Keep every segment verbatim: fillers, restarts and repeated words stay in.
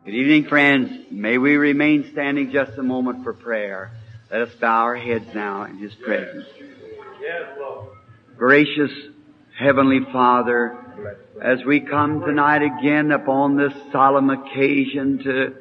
Good evening, friends. May we remain standing just a moment for prayer. Let us bow our heads now in His presence. Yes, Lord. Gracious Heavenly Father, as we come tonight again upon this solemn occasion to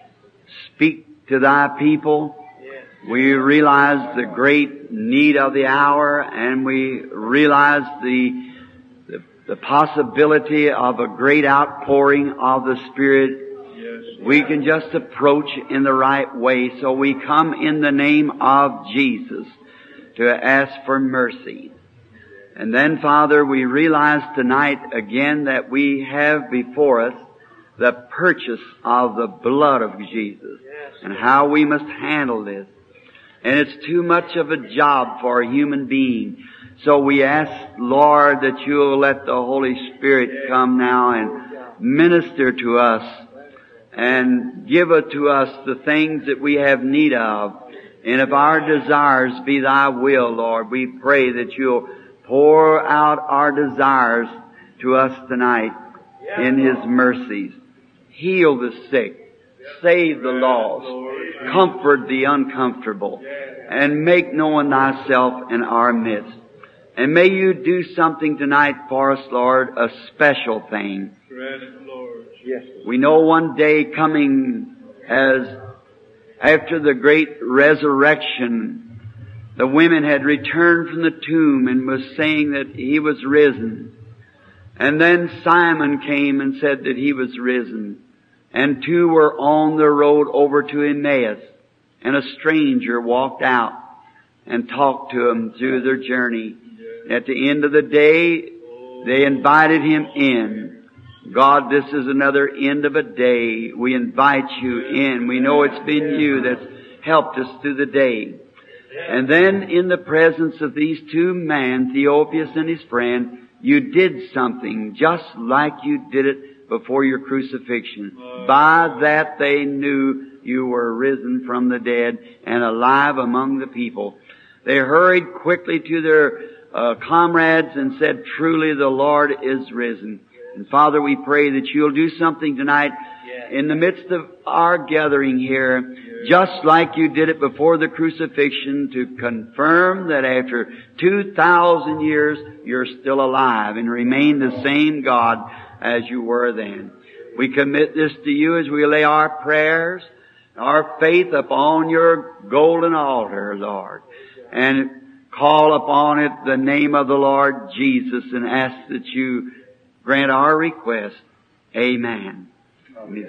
speak to Thy people, we realize the great need of the hour, and we realize the, the, the possibility of a great outpouring of the Spirit. We can just approach in the right way, so we come in the name of Jesus to ask for mercy. And then, Father, we realize tonight again that we have before us the purchase of the blood of Jesus and how we must handle this. And it's too much of a job for a human being. So we ask, Lord, that you'll let the Holy Spirit come now and minister to us and give it to us the things that we have need of. And if our desires be Thy will, Lord, we pray that you'll pour out our desires to us tonight in His mercies. Heal the sick, save the lost, comfort the uncomfortable, and make known Thyself in our midst. And may you do something tonight for us, Lord, a special thing. Yes. We know one day coming, as after the great resurrection, the women had returned from the tomb and was saying that He was risen. And then Simon came and said that He was risen. And two were on the road over to Emmaus. And a stranger walked out and talked to them through their journey. At the end of the day, they invited Him in. God, this is another end of a day. We invite you in. We know it's been you that's helped us through the day. And then in the presence of these two men, Theophilus and his friend, you did something just like you did it before your crucifixion. By that they knew you were risen from the dead and alive among the people. They hurried quickly to their uh, comrades and said, truly the Lord is risen. And Father, we pray that you'll do something tonight in the midst of our gathering here, just like you did it before the crucifixion, to confirm that after two thousand years you're still alive and remain the same God as you were then. We commit this to you as we lay our prayers, our faith upon your golden altar, Lord, and call upon it the name of the Lord Jesus and ask that you grant our request. Amen. Amen.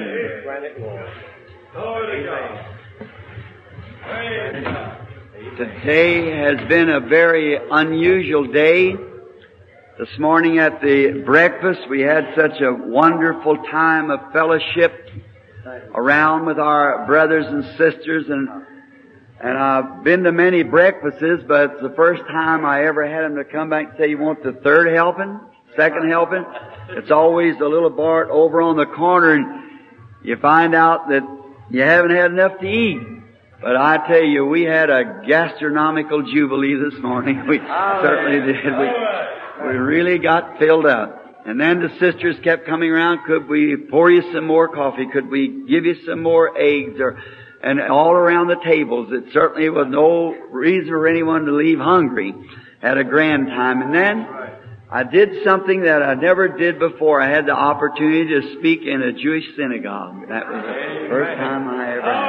Today has been a very unusual day. This morning at the breakfast we had such a wonderful time of fellowship around with our brothers and sisters, and and I've been to many breakfasts, but it's the first time I ever had them to come back and say, you want the third helping? Second helping? It's always the little bar over on the corner, and you find out that you haven't had enough to eat. But I tell you, we had a gastronomical jubilee this morning. We certainly did. We, we really got filled up. And then the sisters kept coming around. Could we pour you some more coffee? Could we give you some more eggs? Or, and all around the tables. It certainly was no reason for anyone to leave hungry. Had a grand time. And then I did something that I never did before. I had the opportunity to speak in a Jewish synagogue. That was the first time I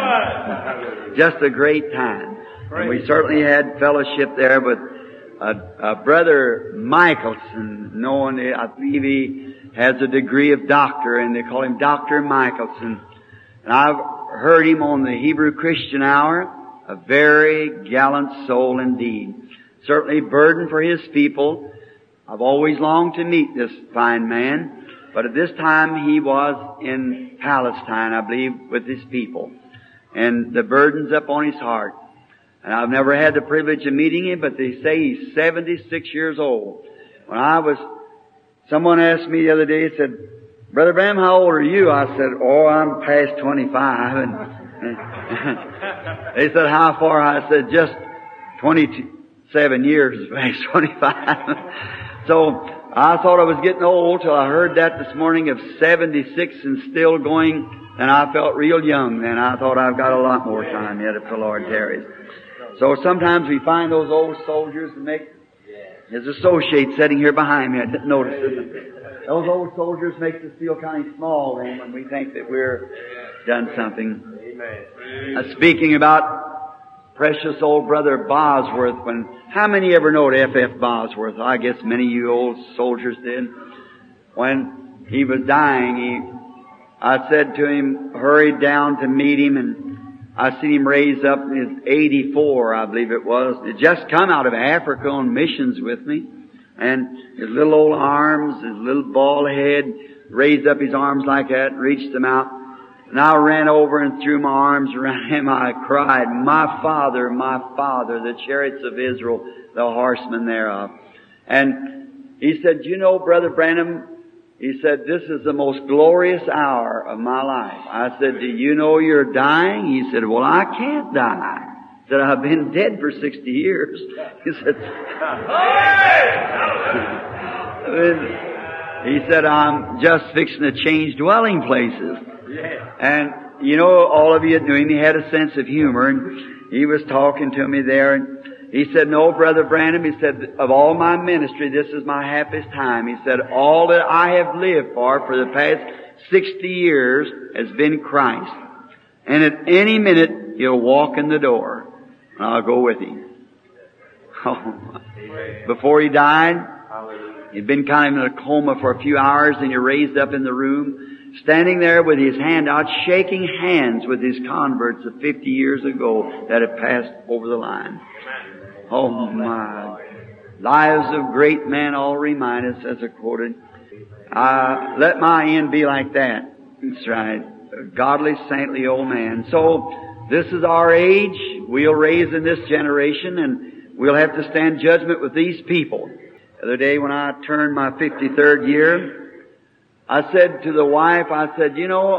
ever had. Just a great time. And we certainly had fellowship there with a, a brother Michelson, known, I believe he has a degree of doctor, and they call him Doctor Michelson. And I've heard him on the Hebrew Christian Hour, a very gallant soul indeed. Certainly burdened for his people. I've always longed to meet this fine man, but at this time he was in Palestine, I believe, with his people. And the burden's up on his heart. And I've never had the privilege of meeting him, but they say he's seventy-six years old. When I was, someone asked me the other day, he said, Brother Branham, how old are you? I said, oh, I'm past twenty-five. And, and they said, how far? I said, just twenty-seven years past twenty-five. So I thought I was getting old till I heard that this morning of seventy-six and still going And I felt real young then. I thought I've got a lot more time yet if the Lord tarries. So sometimes we find those old soldiers and make his associate sitting here behind me. I didn't notice it. Those old soldiers make us feel kind of small then when we think that we're done something. Uh, speaking about precious old brother Bosworth, when how many ever know F F Bosworth? I guess many of you old soldiers did. When he was dying, he I said to him, hurried down to meet him, and I seen him raise up in his eighty-four, I believe it was. He'd just come out of Africa on missions with me. And his little old arms, his little bald head, raised up his arms like that, reached them out. And I ran over and threw my arms around him. I cried, my Father, my Father, the chariots of Israel, the horsemen thereof. And he said, you know, Brother Branham, he said, this is the most glorious hour of my life. I said, do you know you're dying? He said, well, I can't die. He said, I've been dead for sixty years. He said, he said, I'm just fixing to change dwelling places. And, you know, all of you knew him. He had a sense of humor, and he was talking to me there, and he said, no, Brother Branham, he said, of all my ministry, this is my happiest time. He said, all that I have lived for for the past sixty years has been Christ. And at any minute, he'll walk in the door, and I'll go with him. Oh, before he died, he'd been kind of in a coma for a few hours, and he raised up in the room, standing there with his hand out, shaking hands with his converts of fifty years ago that had passed over the line. Oh my. Lives of great men all remind us, as I quoted. Uh, let my end be like that. That's right. A godly, saintly old man. So, this is our age. We'll raise in this generation, and we'll have to stand judgment with these people. The other day when I turned my fifty-third year, I said to the wife, I said, you know,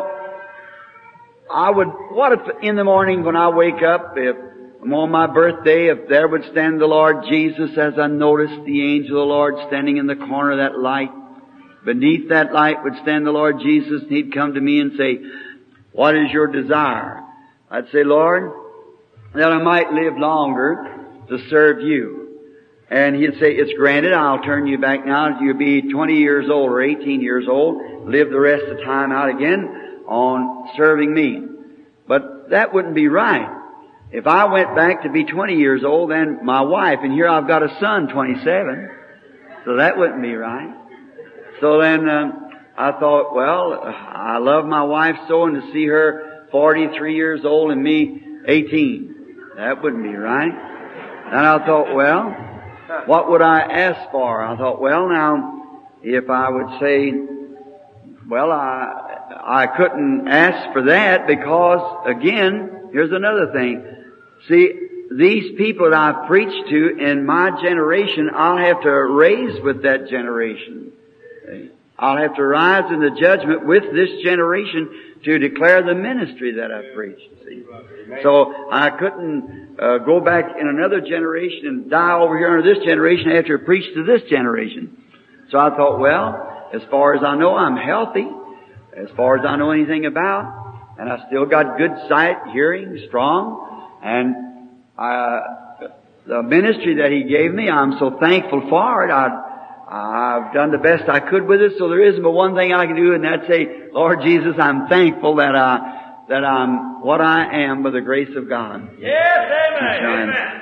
I would, what if in the morning when I wake up, if I'm on my birthday, if there would stand the Lord Jesus as I noticed the angel of the Lord standing in the corner of that light. Beneath that light would stand the Lord Jesus, and He'd come to me and say, what is your desire? I'd say, Lord, that I might live longer to serve you. And He'd say, it's granted, I'll turn you back now. You'll be twenty years old or eighteen years old. Live the rest of the time out again on serving me. But that wouldn't be right. If I went back to be twenty years old, then my wife, and here I've got a son, twenty-seven, so that wouldn't be right. So then um, I thought, well, I love my wife so, and to see her forty-three years old and me eighteen, that wouldn't be right. And I thought, well, what would I ask for? I thought, well, now, if I would say, well, I I couldn't ask for that because, again, here's another thing. See, these people that I've preached to in my generation, I'll have to raise with that generation. I'll have to rise in the judgment with this generation to declare the ministry that I've preached. See? So I couldn't uh, go back in another generation and die over here under this generation after I preached to this generation. So I thought, well, as far as I know, I'm healthy. As far as I know anything about, and I still got good sight, hearing, strong. And uh, the ministry that He gave me, I'm so thankful for it. I, I've done the best I could with it, so there isn't but one thing I can do, and that's say, Lord Jesus, I'm thankful that I that I'm what I am by the grace of God. Yes, amen. Amen.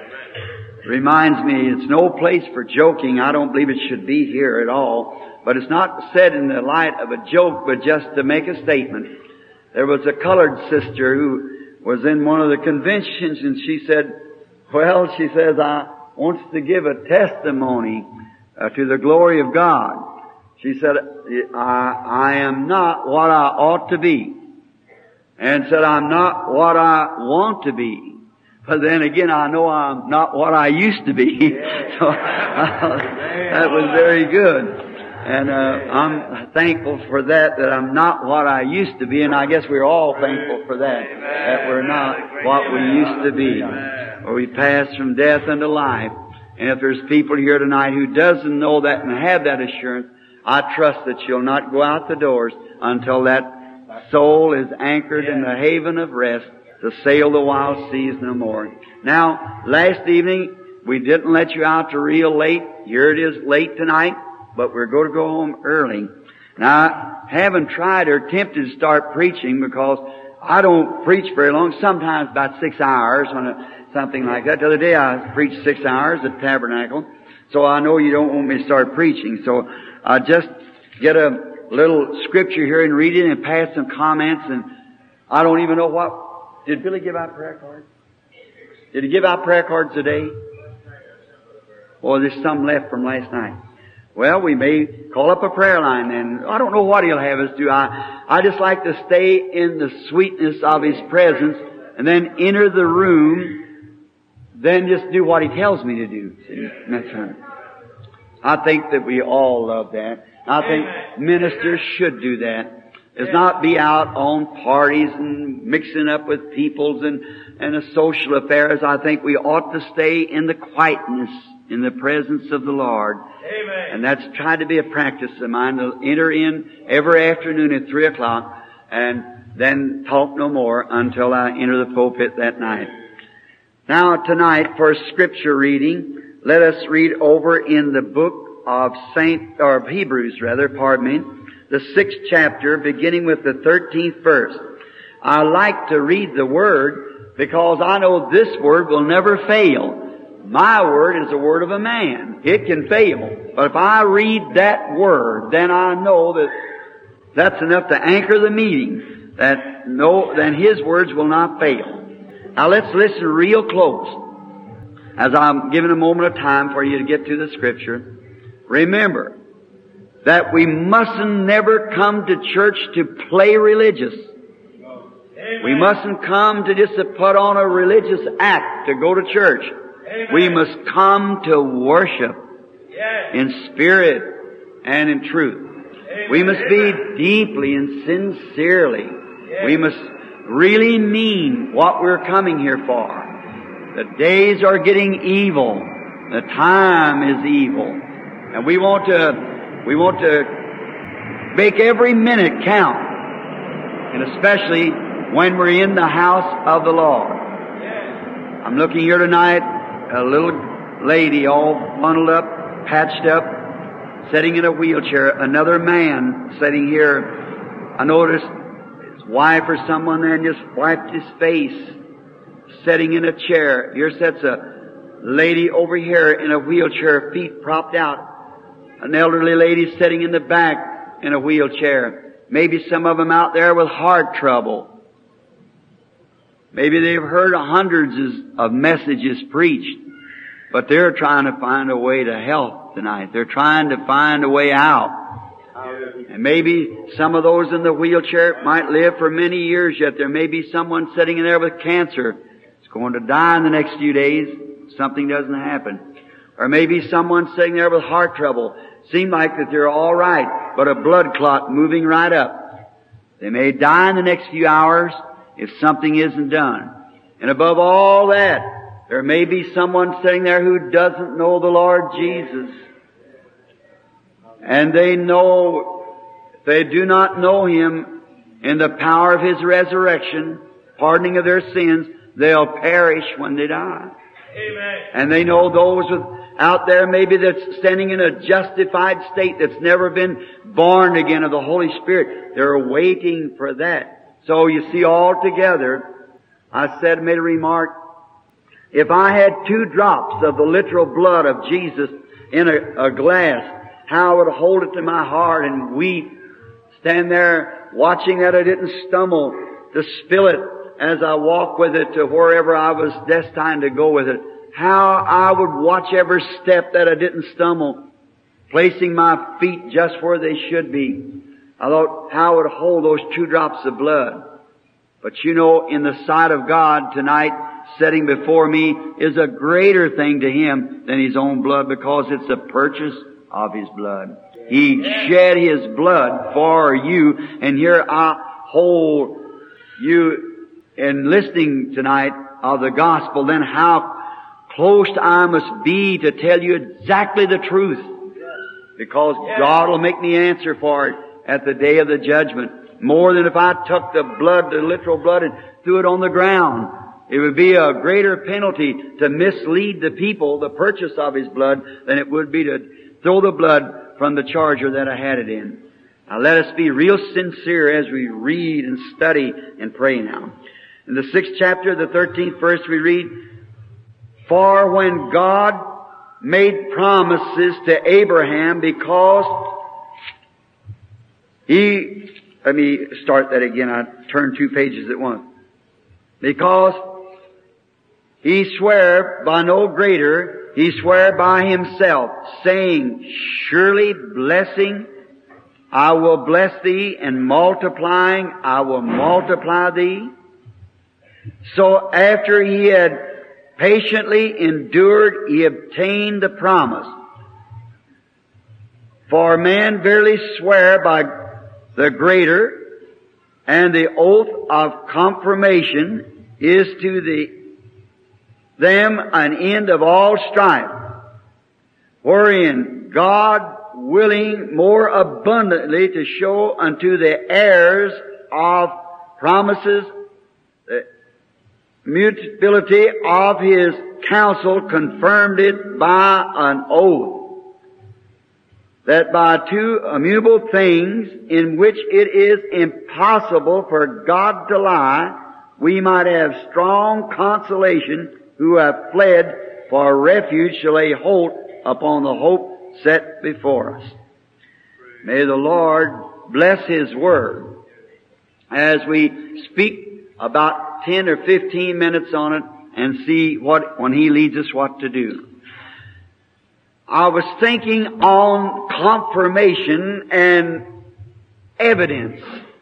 Reminds me, it's no place for joking. I don't believe it should be here at all. But it's not said in the light of a joke, but just to make a statement. There was a colored sister who was in one of the conventions, and she said, well, she says, I wants to give a testimony uh, to the glory of God. She said, I, I am not what I ought to be. And said, I'm not what I want to be. But then again, I know I'm not what I used to be. So uh, that was very good. And uh, I'm thankful for that, that I'm not what I used to be, and I guess we're all thankful for that, that we're not what we used to be. Or we pass from death unto life. And if there's people here tonight who doesn't know that and have that assurance, I trust that you'll not go out the doors until that soul is anchored in the haven of rest to sail the wild seas no more. Now, last evening, we didn't let you out till real late. Here it is late tonight, but we're going to go home early. Now, I haven't tried or attempted to start preaching because I don't preach very long, sometimes about six hours on a, something like that. The other day I preached six hours at Tabernacle, so I know you don't want me to start preaching. So I just get a little scripture here and read it and pass some comments, and I don't even know what. Did Billy give out prayer cards? Did he give out prayer cards today? Or there's some left from last night. Well, we may call up a prayer line then. I don't know what he'll have us do. I, I just like to stay in the sweetness of His presence and then enter the room, then just do what He tells me to do. See? That's right. I think that we all love that. I think ministers should do that. Is not be out on parties and mixing up with peoples and, and the social affairs. I think we ought to stay in the quietness, in the presence of the Lord. Amen. And that's tried to be a practice of mine, to enter in every afternoon at three o'clock and then talk no more until I enter the pulpit that night. Now tonight, for scripture reading, let us read over in the book of Saint, or of Hebrews rather, pardon me, the sixth chapter, beginning with the thirteenth verse. I like to read the Word because I know this Word will never fail. My Word is the Word of a man. It can fail. But if I read that Word, then I know that that's enough to anchor the meeting, that no, then His words will not fail. Now let's listen real close as I'm giving a moment of time for you to get to the Scripture. Remember that we mustn't never come to church to play religious. Amen. We mustn't come to just to put on a religious act to go to church. Amen. We must come to worship Yes. in spirit and in truth. Amen. We must be deeply and sincerely. Yes. We must really mean what we're coming here for. The days are getting evil. The time is evil. And we want to We want to make every minute count, and especially when we're in the house of the Lord. I'm looking here tonight, a little lady all bundled up, patched up, sitting in a wheelchair. Another man sitting here. I noticed his wife or someone there and just wiped his face, sitting in a chair. Here sits a lady over here in a wheelchair, feet propped out. An elderly lady sitting in the back in a wheelchair. Maybe some of them out there with heart trouble. Maybe they've heard hundreds of messages preached, but they're trying to find a way to help tonight. They're trying to find a way out. And maybe some of those in the wheelchair might live for many years yet. There may be someone sitting in there with cancer. It's going to die in the next few days if something doesn't happen. Or maybe someone sitting there with heart trouble. Seem like that they're all right, but a blood clot moving right up. They may die in the next few hours if something isn't done. And above all that, there may be someone sitting there who doesn't know the Lord Jesus. And they know, if they do not know Him in the power of His resurrection, pardoning of their sins, they'll perish when they die. Amen. And they know those with, out there maybe that's standing in a justified state that's never been born again of the Holy Spirit. They're waiting for that. So you see, all together, I said, made a remark, if I had two drops of the literal blood of Jesus in a, a glass, how I would hold it to my heart and weep, stand there watching that I didn't stumble to spill it as I walk with it to wherever I was destined to go with it. How I would watch every step that I didn't stumble, placing my feet just where they should be. I thought how I would hold those two drops of blood. But you know, in the sight of God tonight, sitting before me is a greater thing to Him than His own blood, because it's a purchase of His blood. He shed His blood for you, and here I hold you in listening tonight of the gospel. Then how close I must be to tell you exactly the truth, because God will make me answer for it at the day of the judgment. more than if I took the blood, the literal blood, and threw it on the ground. It would be a greater penalty to mislead the people, the purchase of His blood, than it would be to throw the blood from the charger that I had it in. Now let us be real sincere as we read and study and pray now. In the sixth chapter, the thirteenth verse, we read, "For when God made promises to Abraham because He..." Let me start that again. I turned two pages at once. "Because He sware by no greater, He sware by Himself, saying, Surely blessing I will bless thee, and multiplying I will multiply thee. So after He had patiently endured, He obtained the promise. For man verily swear by the greater, and the oath of confirmation is to the them an end of all strife, wherein God willing more abundantly to show unto the heirs of promises the mutability of His counsel, confirmed it by an oath, that by two immutable things in which it is impossible for God to lie, we might have strong consolation who have fled for refuge to lay hold upon the hope set before us." May the Lord bless His Word as we speak about ten or fifteen minutes on it and see what, when He leads us, what to do. I was thinking on confirmation and evidence.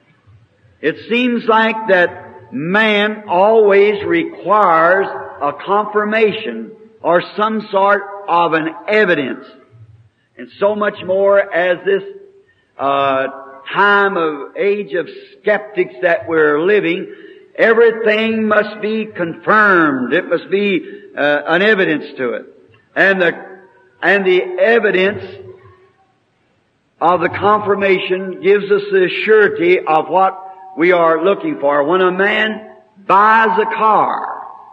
It seems like that man always requires a confirmation or some sort of an evidence. And so much more as this uh time of age of skeptics that we're living, everything must be confirmed. It must be uh, an evidence to it. And the and the evidence of the confirmation gives us the surety of what we are looking for. When a man buys a car,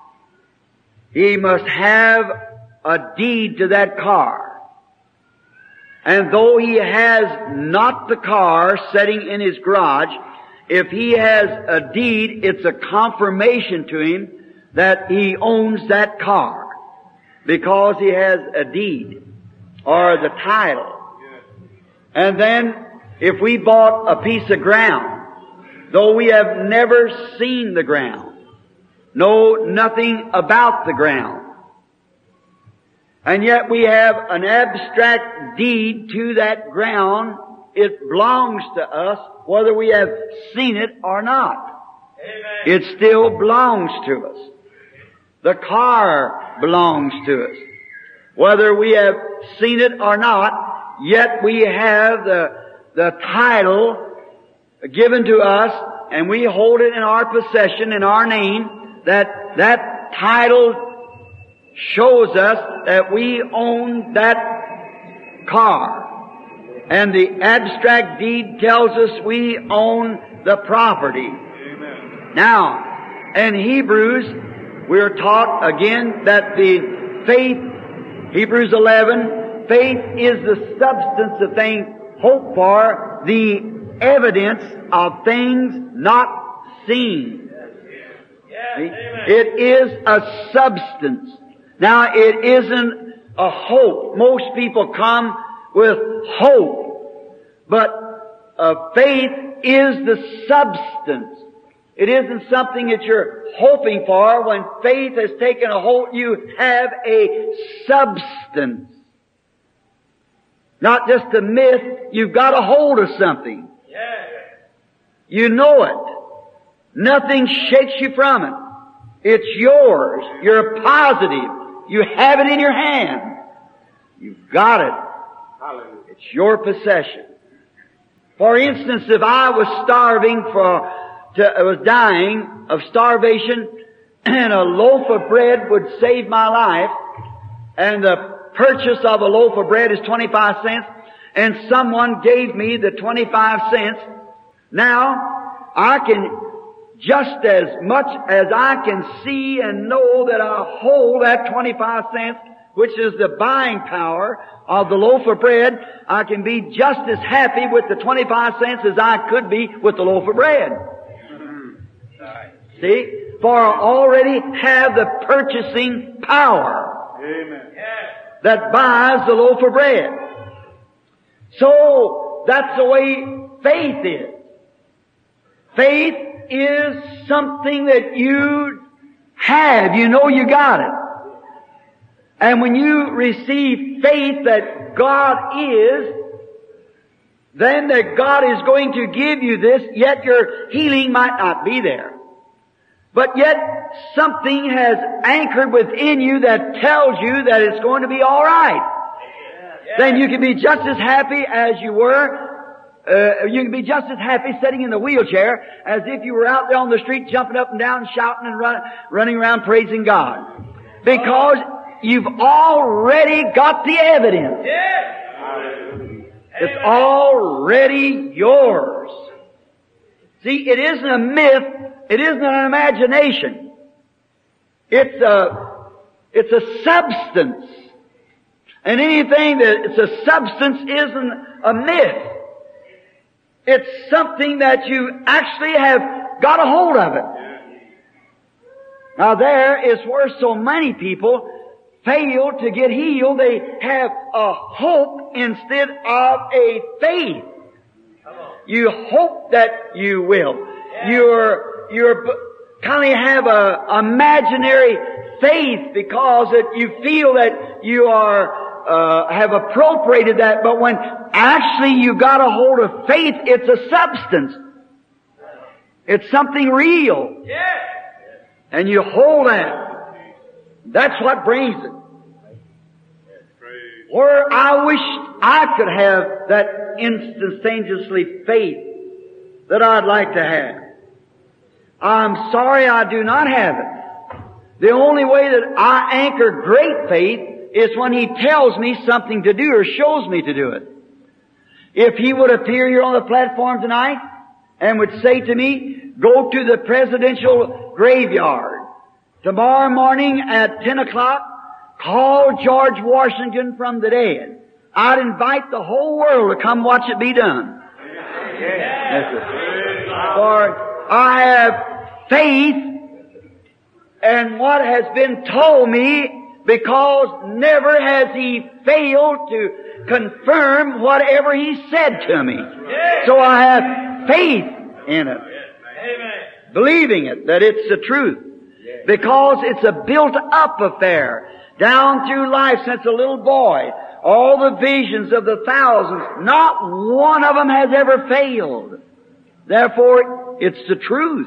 he must have a deed to that car. And though he has not the car sitting in his garage, if he has a deed, it's a confirmation to him that he owns that car, because he has a deed or the title. And then if we bought a piece of ground, though we have never seen the ground, know nothing about the ground, and yet we have an abstract deed to that ground, it belongs to us whether we have seen it or not. Amen. It still belongs to us. The car belongs to us. Whether we have seen it or not, yet we have the, the title given to us, and we hold it in our possession, in our name. That that title shows us that we own that car. And the abstract deed tells us we own the property. Amen. Now, in Hebrews, we are taught again that the faith, Hebrews eleven, faith is the substance of things hoped for, the evidence of things not seen. Yes, it is a substance. Now, it isn't a hope. Most people come with hope, but uh, faith is the substance. It isn't something that you're hoping for. When faith has taken a hold, you have a substance. Not just a myth. You've got a hold of something. Yes. You know it. Nothing shakes you from it. It's yours. You're positive. You have it in your hand. You've got it. Hallelujah. It's your possession. For instance, if I was starving for, to, I was dying of starvation, and a loaf of bread would save my life, and the purchase of a loaf of bread is twenty-five cents, and someone gave me the twenty-five cents, now, I can, just as much as I can see and know that I hold that twenty-five cents, which is the buying power of the loaf of bread, I can be just as happy with the twenty-five cents as I could be with the loaf of bread. See? For I already have the purchasing power. Amen. That buys the loaf of bread. So, that's the way faith is. Faith is something that you have. You know you got it. And when you receive faith that God is, then that God is going to give you this, yet your healing might not be there. But yet something has anchored within you that tells you that it's going to be all right. Yeah. Then you can be just as happy as you were. Uh, you can be just as happy sitting in the wheelchair as if you were out there on the street jumping up and down, shouting and run, running around praising God. Because you've already got the evidence. It's already yours. See, it isn't a myth. It isn't an imagination. It's a, it's a substance. And anything that it's a substance isn't a myth. It's something that you actually have got a hold of it. Now there is where so many people fail to get healed. They have a hope instead of a faith. You hope that you will. You're You're kind of have a imaginary faith because that you feel that you are uh, have appropriated that, but when actually you got a hold of faith, it's a substance. It's something real, and you hold that. That's what brings it. Where I wish I could have that instantaneously faith that I'd like to have. I'm sorry I do not have it. The only way that I anchor great faith is when He tells me something to do or shows me to do it. If He would appear here on the platform tonight and would say to me, go to the presidential graveyard tomorrow morning at ten o'clock, call George Washington from the dead. I'd invite the whole world to come watch it be done. Yes, sir. For I have faith in what has been told me, because never has He failed to confirm whatever He said to me. So I have faith in it. Believing it, that it's the truth. Because it's a built-up affair. Down through life since a little boy. All the visions of the thousands, not one of them has ever failed. Therefore, it's the truth.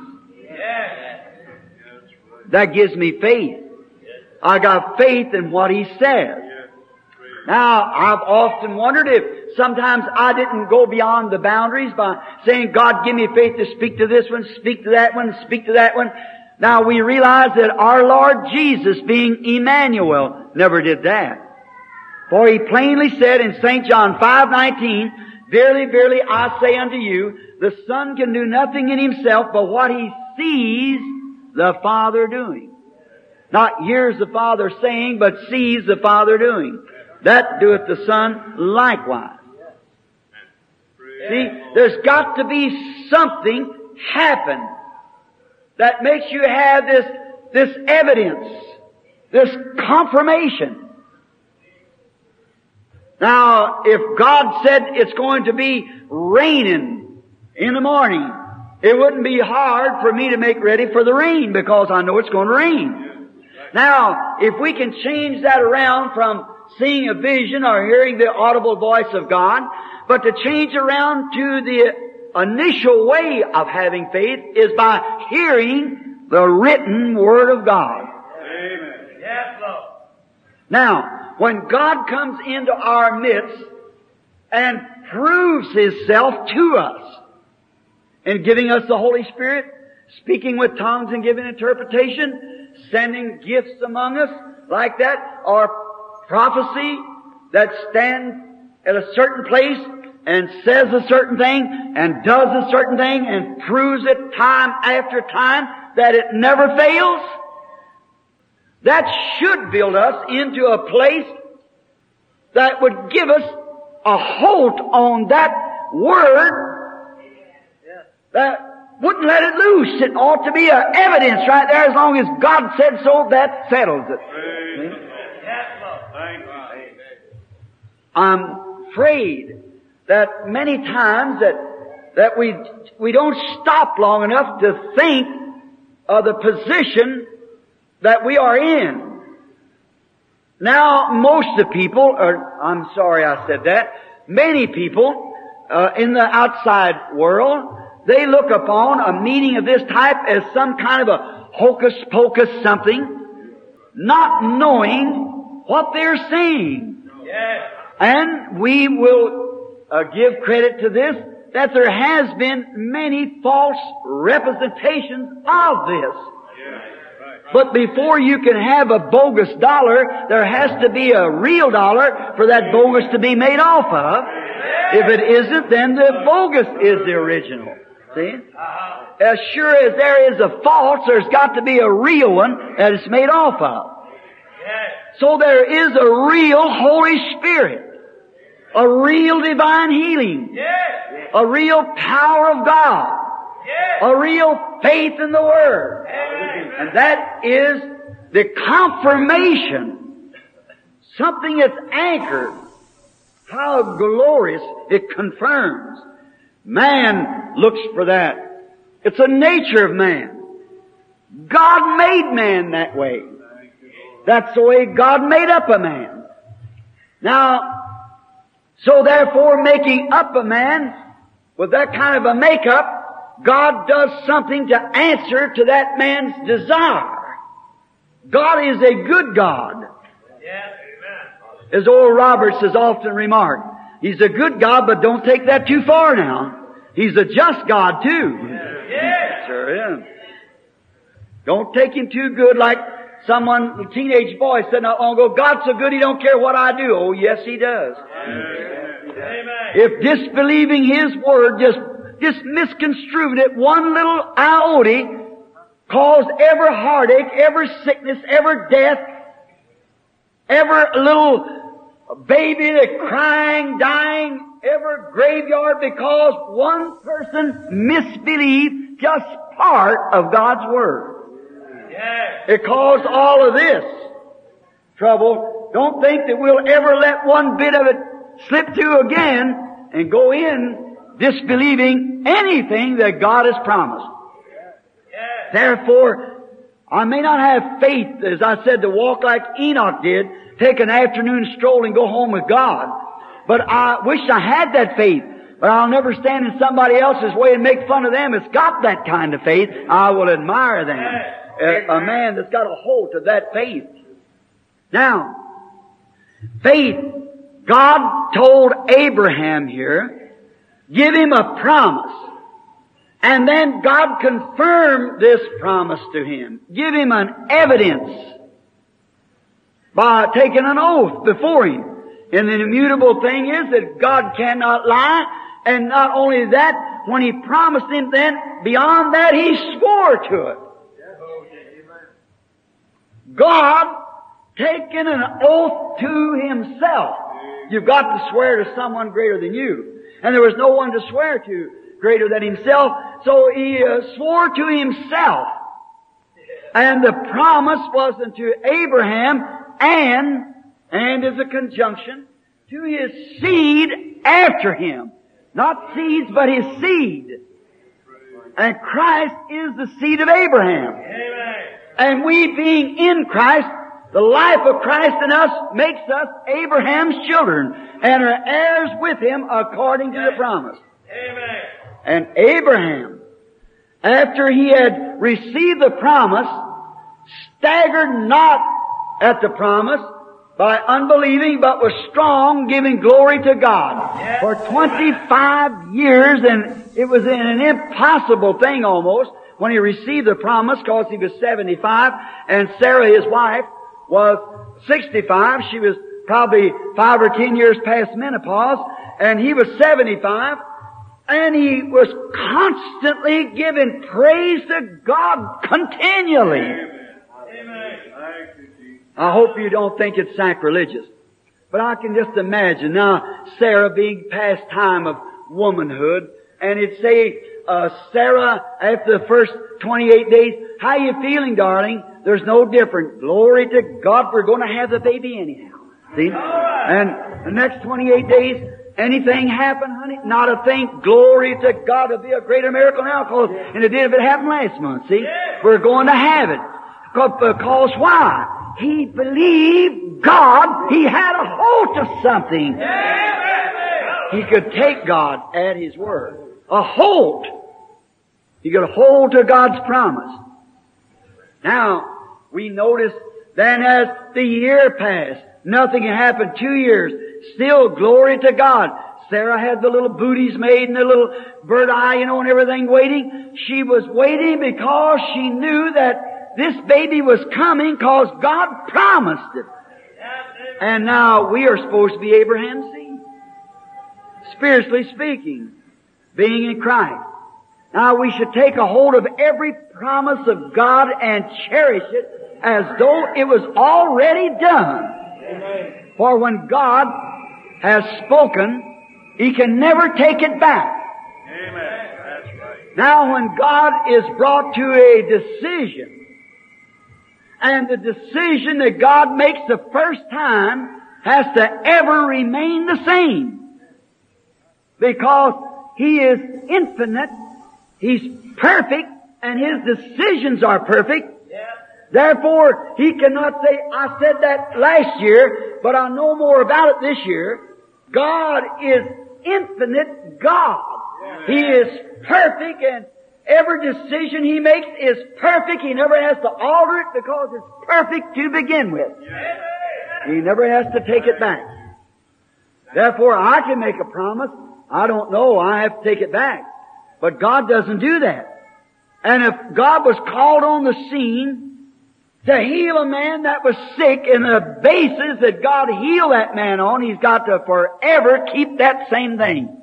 That gives me faith. I got faith in what He says. Now, I've often wondered if sometimes I didn't go beyond the boundaries by saying, God, give me faith to speak to this one, speak to that one, speak to that one. Now, we realize that our Lord Jesus, being Emmanuel, never did that. For He plainly said in Saint John five nineteen, verily, verily, I say unto you, the Son can do nothing in Himself but what He sees the Father doing. Not hears the Father saying, but sees the Father doing. That doeth the Son likewise. See, there's got to be something happen that makes you have this, this evidence, this confirmation. Now, if God said it's going to be raining in the morning, it wouldn't be hard for me to make ready for the rain because I know it's going to rain. Now, if we can change that around from seeing a vision or hearing the audible voice of God, but to change around to the initial way of having faith is by hearing the written Word of God. Amen. Yes, Lord. Now, when God comes into our midst and proves Himself to us in giving us the Holy Spirit, speaking with tongues and giving interpretation, sending gifts among us like that, or prophecy that stands at a certain place and says a certain thing and does a certain thing and proves it time after time that it never fails? That should build us into a place that would give us a hold on that Word that wouldn't let it loose. It ought to be an evidence right there. As long as God said so, that settles it. I'm afraid that many times that that we we don't stop long enough to think of the position that we are in. Now, most of the people, or I'm sorry I said that, many people uh, in the outside world, they look upon a meeting of this type as some kind of a hocus-pocus something, not knowing what they're saying. Yes. And we will uh, give credit to this, that there has been many false representations of this. But before you can have a bogus dollar, there has to be a real dollar for that bogus to be made off of. If it isn't, then the bogus is the original. See? As sure as there is a false, there's got to be a real one that it's made off of. So there is a real Holy Spirit, a real divine healing, a real power of God, a real faith in the Word. And that is the confirmation, something that's anchored. How glorious it confirms. Man looks for that. It's a nature of man. God made man that way. That's the way God made up a man. Now, so therefore making up a man with that kind of a makeup, God does something to answer to that man's desire. God is a good God. As Oral Roberts has often remarked, He's a good God, but don't take that too far now. He's a just God too. Yes. Sure is. Don't take Him too good like someone, a teenage boy said not long ago, God's so good He don't care what I do. Oh yes, He does. Amen. If disbelieving His Word, just Just misconstruing it, one little iota caused every heartache, every sickness, every death, every little baby that crying, dying, every graveyard because one person misbelieved just part of God's Word. Yes. It caused all of this trouble. Don't think that we'll ever let one bit of it slip through again and go in disbelieving anything that God has promised. Yes. Therefore, I may not have faith, as I said, to walk like Enoch did, take an afternoon stroll and go home with God. But I wish I had that faith. But I'll never stand in somebody else's way and make fun of them that's got that kind of faith. I will admire them. Yes. A, a man that's got a hold of that faith. Now, faith, God told Abraham here, give him a promise. And then God confirmed this promise to him. Give him an evidence by taking an oath before him. And the immutable thing is that God cannot lie. And not only that, when He promised him then, beyond that He swore to it. God taking an oath to Himself. You've got to swear to someone greater than you. And there was no one to swear to greater than Himself. So He uh, swore to Himself. And the promise was unto Abraham and, and as a conjunction, to his seed after him. Not seeds, but his seed. And Christ is the seed of Abraham. Amen. And we being in Christ, the life of Christ in us makes us Abraham's children and are heirs with him according to the promise. Amen. And Abraham, after he had received the promise, staggered not at the promise by unbelieving, but was strong, giving glory to God. Yes. For twenty-five years, and it was an impossible thing almost, when he received the promise, because he was seventy-five, and Sarah, his wife, was sixty-five. She was probably five or ten years past menopause, And he was seventy-five, and he was constantly giving praise to God continually. Amen. I hope you don't think it's sacrilegious. But I can just imagine now Sarah being past time of womanhood, and it'd say, uh, Sarah, after the first twenty-eight days, how you feeling, darling? There's no different. Glory to God, we're going to have the baby anyhow. See? And the next twenty-eight days, anything happen, honey? Not a thing. Glory to God, it'll be a greater miracle now, cause, and it did if it happened last month, see? We're going to have it. Because why? He believed God. He had a hold of something. He could take God at His word. A hold. He could hold to God's promise. Now, we notice then as the year passed, nothing had happened. Two years. Still, glory to God. Sarah had the little booties made and the little bird eye, you know, and everything waiting. She was waiting because she knew that this baby was coming because God promised it. And now we are supposed to be Abraham's seed. Spiritually speaking, being in Christ. Now we should take a hold of every promise of God and cherish it as though it was already done. Amen. For when God has spoken, He can never take it back. Amen. That's right. Now when God is brought to a decision, and the decision that God makes the first time has to ever remain the same. Because He is infinite, He's perfect, and His decisions are perfect. Yeah. Therefore, He cannot say, I said that last year, but I know more about it this year. God is infinite God. He is perfect, and every decision He makes is perfect. He never has to alter it because it's perfect to begin with. He never has to take it back. Therefore, I can make a promise. I don't know. I have to take it back. But God doesn't do that. And if God was called on the scene to heal a man that was sick, and the basis that God healed that man on, He's got to forever keep that same thing.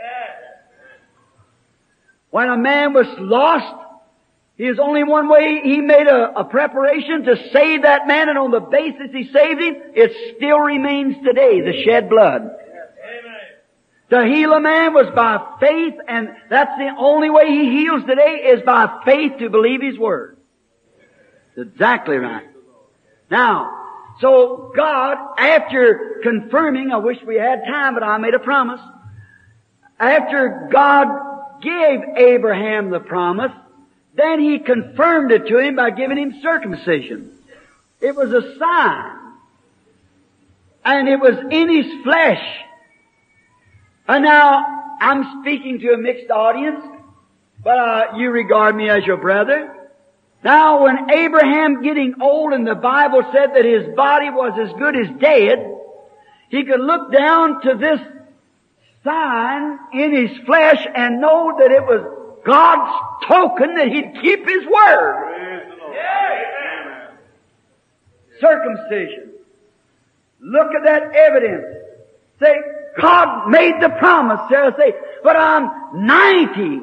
When a man was lost, there's only one way He made a, a preparation to save that man, and on the basis He saved him, it still remains today, the shed blood. Amen. To heal a man was by faith, and that's the only way He heals today is by faith to believe His word. That's exactly right. Now, so God, after confirming, I wish we had time, but I made a promise. After God gave Abraham the promise, then He confirmed it to him by giving him circumcision. It was a sign. And it was in his flesh. And now, I'm speaking to a mixed audience, but uh, you regard me as your brother. Now, when Abraham getting old, and the Bible said that his body was as good as dead, he could look down to this sign in his flesh and know that it was God's token that He'd keep His word. Yeah. Circumcision. Look at that evidence. Say, God made the promise. Sarah say, but I'm ninety.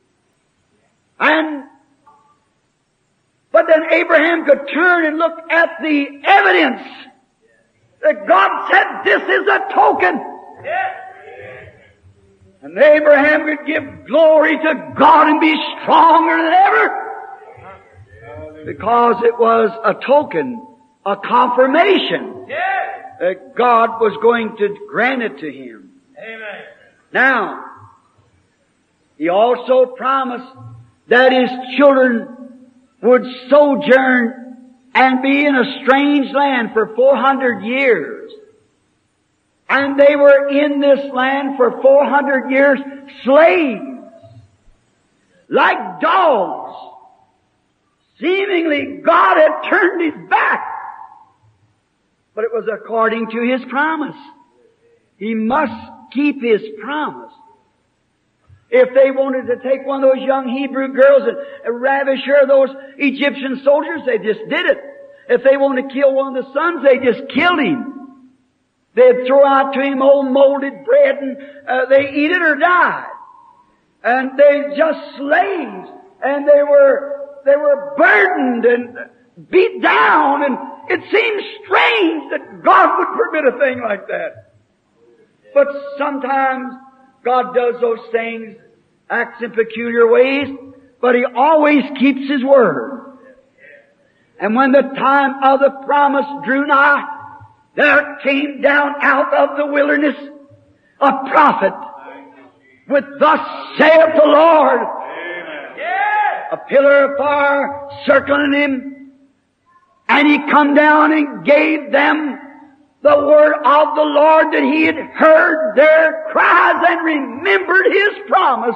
And, but then Abraham could turn and look at the evidence that God said this is a token. Yeah. And Abraham could give glory to God and be stronger than ever. Because it was a token, a confirmation Yeah. that God was going to grant it to him. Amen. Now, He also promised that his children would sojourn and be in a strange land for four hundred years. And they were in this land for four hundred years, slaves, like dogs. Seemingly God had turned His back. But it was according to His promise. He must keep His promise. If they wanted to take one of those young Hebrew girls and ravish her, those Egyptian soldiers, they just did it. If they wanted to kill one of the sons, they just killed him. They'd throw out to him old molded bread and uh, they eat it or die. And they just slaves. And they were, they were burdened and beat down. And it seems strange that God would permit a thing like that. But sometimes God does those things, acts in peculiar ways, but He always keeps His word. And when the time of the promise drew nigh, there came down out of the wilderness a prophet with thus saith the Lord. A pillar of fire circling him, and he come down and gave them the word of the Lord, that he had heard their cries and remembered His promise.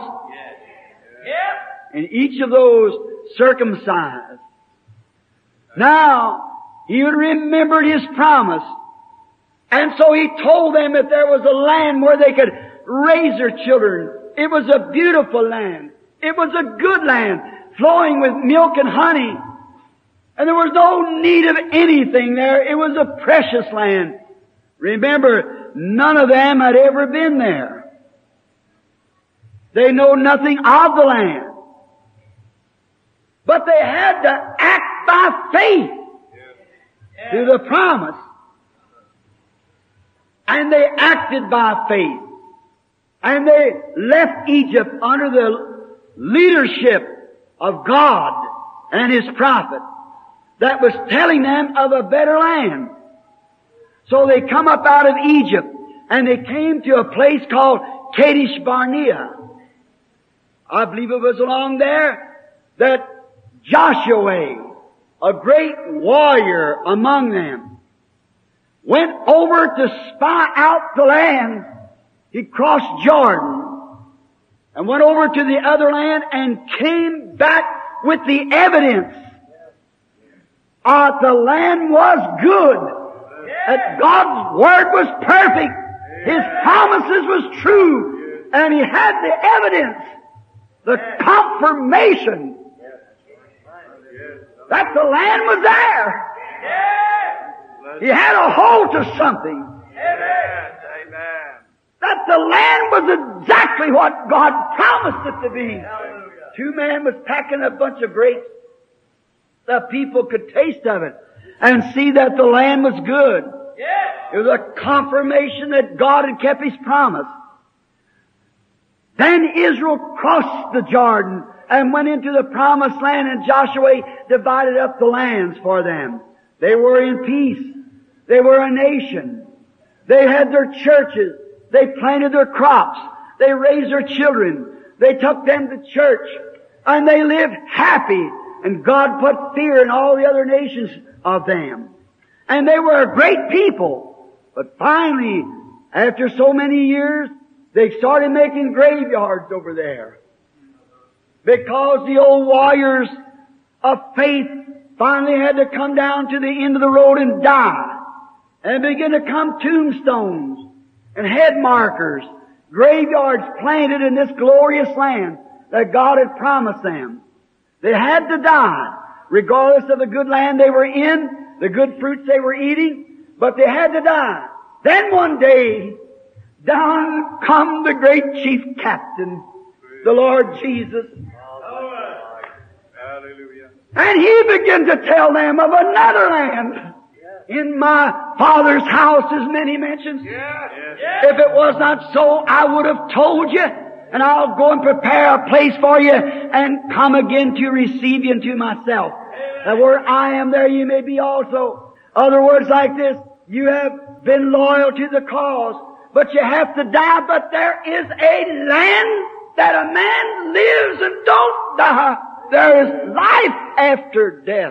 And each of those circumcised. Now, he had remembered His promise. And so He told them that there was a land where they could raise their children. It was a beautiful land. It was a good land, flowing with milk and honey. And there was no need of anything there. It was a precious land. Remember, none of them had ever been there. They know nothing of the land. But they had to act by faith to the promise. And they acted by faith. And they left Egypt under the leadership of God and His prophet that was telling them of a better land. So they come up out of Egypt and they came to a place called Kadesh Barnea. I believe it was along there that Joshua, a great warrior among them, went over to spy out the land. He crossed Jordan and went over to the other land and came back with the evidence. Uh, the land was good. That God's Word was perfect. His promises was true. And He had the evidence, the confirmation that the land was there. He had a hold to something. That the land was exactly what God promised it to be. Two men was packing a bunch of grapes. The people could taste of it and see that the land was good. It was a confirmation that God had kept His promise. Then Israel crossed the Jordan and went into the promised land, and Joshua divided up the lands for them. They were in peace. They were a nation. They had their churches. They planted their crops. They raised their children. They took them to church. And they lived happy. And God put fear in all the other nations of them. And they were a great people. But finally, after so many years, they started making graveyards over there. Because the old warriors of faith finally had to come down to the end of the road and die. And begin to come tombstones and head markers, graveyards planted in this glorious land that God had promised them. They had to die, regardless of the good land they were in, the good fruits they were eating, but they had to die. Then one day, down come the great chief captain, the Lord Jesus. Hallelujah. And He began to tell them of another land. In my Father's house is many mansions. If it was not so, I would have told you. And I'll go and prepare a place for you and come again to receive you into myself. That where I am, there you may be also. Other words like this, you have been loyal to the cause, but you have to die. But there is a land that a man lives and don't die. There is life after death.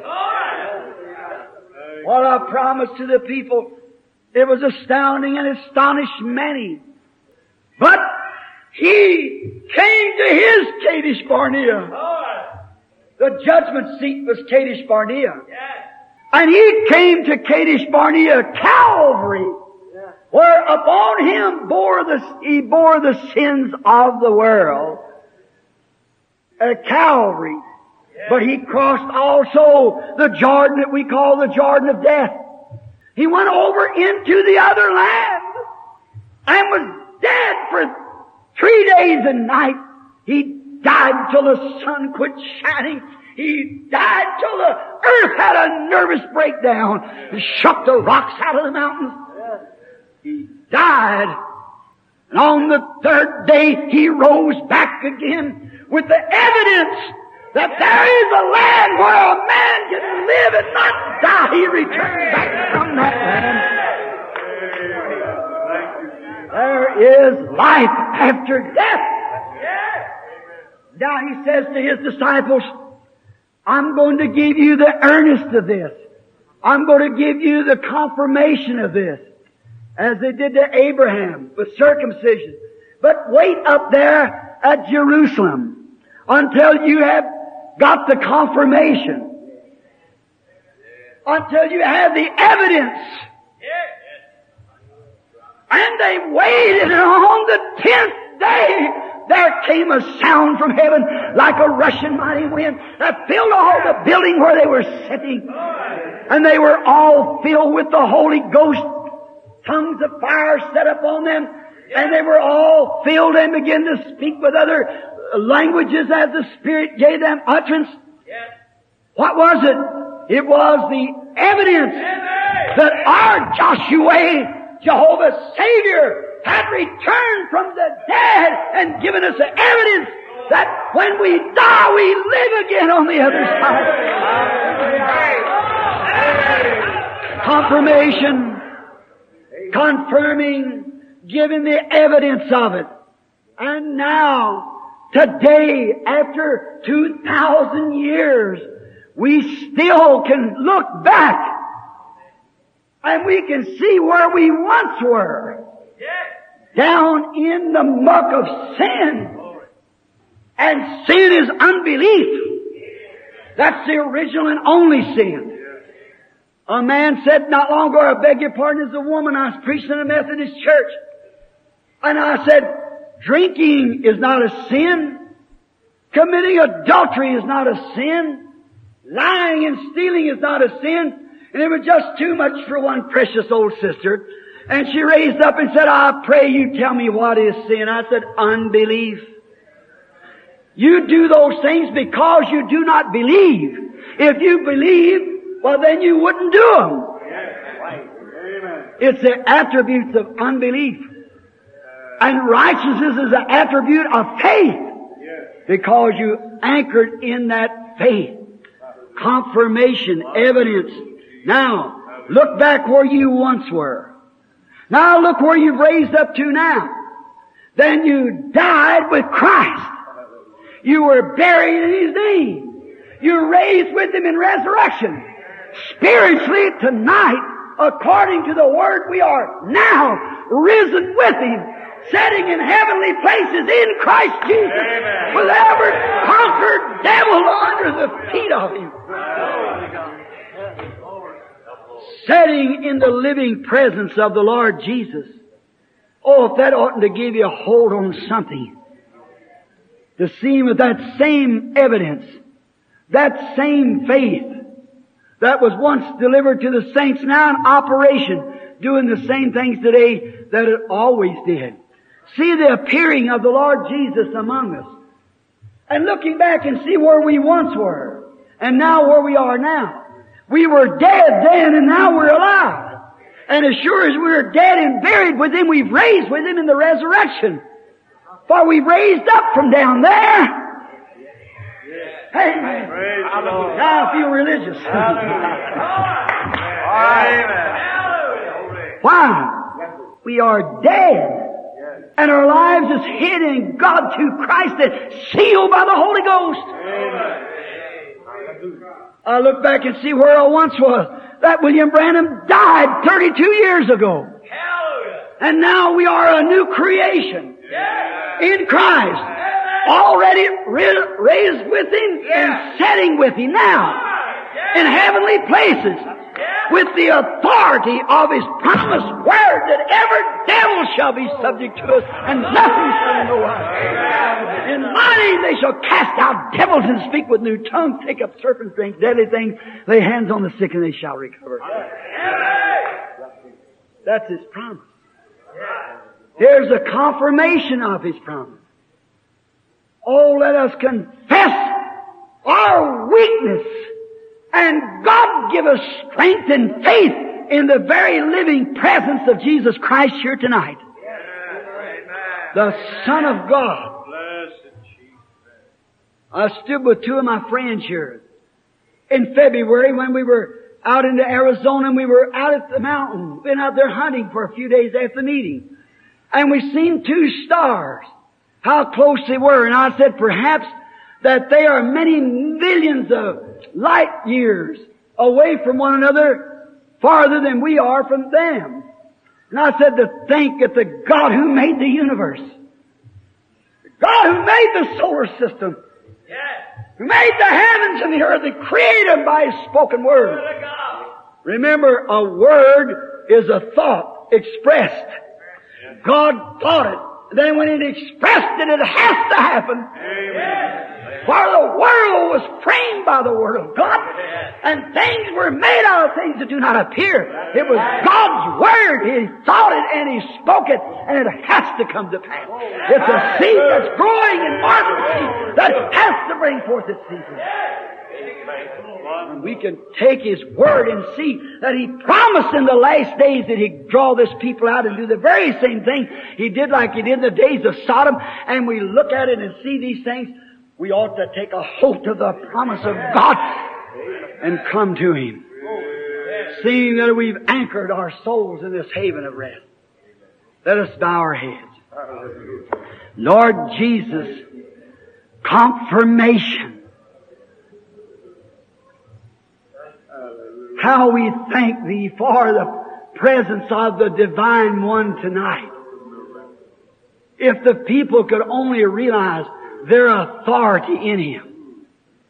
What I promised to the people, it was astounding and astonished many. But He came to His Kadesh Barnea. The judgment seat was Kadesh Barnea. And He came to Kadesh Barnea, Calvary, where upon Him bore the, He bore the sins of the world. At Calvary. But He crossed also the Jordan that we call the Jordan of death. He went over into the other land and was dead for three days and nights. He died till the sun quit shining. He died till the earth had a nervous breakdown and shook the rocks out of the mountains. He died. And on the third day he rose back again with the evidence that there is a land where a man can live and not die. He returned back from that land. There is life after death. Now he says to his disciples, I'm going to give you the earnest of this. I'm going to give you the confirmation of this, as they did to Abraham with circumcision. But wait up there at Jerusalem until you have got the confirmation, until you have the evidence. And they waited, and on the tenth day there came a sound from heaven like a rushing mighty wind that filled all the building where they were sitting. And they were all filled with the Holy Ghost. Tongues of fire set upon them. And they were all filled and began to speak with other languages as the Spirit gave them utterance. What was it? It was the evidence that our Joshua, Jehovah's Savior, had returned from the dead and given us the evidence that when we die, we live again on the other side. Confirmation, confirming, giving the evidence of it. And now, today, after two thousand years, we still can look back and we can see where we once were. Down in the muck of sin. And sin is unbelief. That's the original and only sin. A man said not long ago, I beg your pardon, as a woman, I was preaching in a Methodist church. And I said, drinking is not a sin. Committing adultery is not a sin. Lying and stealing is not a sin. And it was just too much for one precious old sister. And she raised up and said, I pray you tell me what is sin. I said, unbelief. You do those things because you do not believe. If you believe, well then you wouldn't do them. It's the attributes of unbelief. And righteousness is an attribute of faith. Because you anchored in that faith. Confirmation, evidence. Now, look back where you once were. Now look where you've raised up to now. Then you died with Christ. You were buried in His name. You're raised with Him in resurrection. Spiritually tonight, according to the Word, we are now risen with Him, sitting in heavenly places in Christ Jesus, Amen. With every conquered devil under the feet of Him. Sitting in the living presence of the Lord Jesus. Oh, if that oughtn't to give you a hold on something. To see Him with that same evidence, that same faith that was once delivered to the saints, now in operation, doing the same things today that it always did. See the appearing of the Lord Jesus among us. And looking back and see where we once were. And now where we are now. We were dead then and now we're alive. And as sure as we were dead and buried with Him, we've raised with Him in the resurrection. For we raised up from down there. Amen. Now I feel religious. Why? We are dead. And our lives is hid in God through Christ and sealed by the Holy Ghost. I look back and see where I once was. That William Branham died thirty-two years ago. And now we are a new creation in Christ. Already raised with Him and setting with Him now in heavenly places with the authority of His promised word that every devil shall be subject to us and nothing shall know us. In my name they shall cast out devils and speak with new tongues, take up serpents, drink deadly things, lay hands on the sick and they shall recover. That's His promise. There's a confirmation of His promise. Oh, let us confess our weakness, and God give us strength and faith in the very living presence of Jesus Christ here tonight. The Son of God. I stood with two of my friends here in February when we were out into Arizona, and we were out at the mountain, been out there hunting for a few days after the meeting. And we seen two stars, how close they were. And I said, perhaps that they are many millions of light years away from one another, farther than we are from them. And I said, to think that the God who made the universe, the God who made the solar system, who made the heavens and the earth, and created them by His spoken word. Remember, a word is a thought expressed. God thought it. Then when He expressed it, it has to happen. Amen. For the world was framed by the Word of God, and things were made out of things that do not appear. It was God's Word. He thought it and He spoke it, and it has to come to pass. It's a seed that's growing in marble seed that has to bring forth its season. And we can take His Word and see that He promised in the last days that He'd draw this people out and do the very same thing He did like He did in the days of Sodom. And we look at it and see these things. We ought to take a hold of the promise of God and come to Him, seeing that we've anchored our souls in this haven of rest. Let us bow our heads. Lord Jesus, confirmation. How we thank Thee for the presence of the Divine One tonight. If the people could only realize their authority in Him.